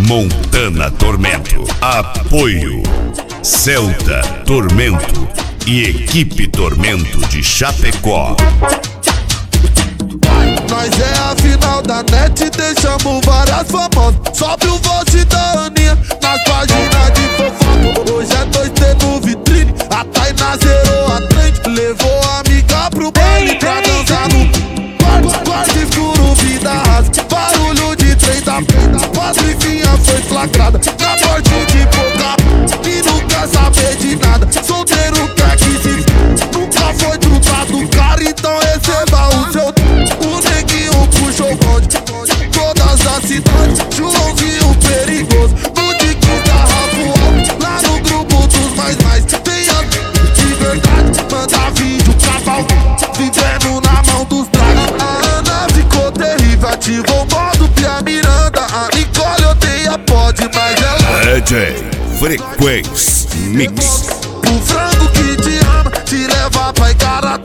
Montana Tormento. Apoio Celta Tormento e Equipe Tormento de Chapecó. Nós é a final da net, deixamos várias famosas. Sobe o vote da Aninha nas páginas de fofoca. Hoje é 2T no vitrine, a Tainá zerou a trend. Levou a amiga pro baile pra dançar no quarto escuro, vida rasa. Barulho de trem da frente, Patricinha foi flagrada na morte de pouca e não quer saber de nada. Solteiro quer que se nunca foi trocado, cara, então receba o seu. O neguinho puxou o bonde, todas as cidades, Joãozinho perigoso, no de quinta Rafael, lá no grupo dos mais. Tem de verdade, manda vídeo, cavalo, vivendo na mão dos dragos. A Ana ficou terrível, ativou o modo Pia Miranda. A Nicole odeia pode, mas ela DJ Frequência Mix. o frango que te ama, te leva pra Igará.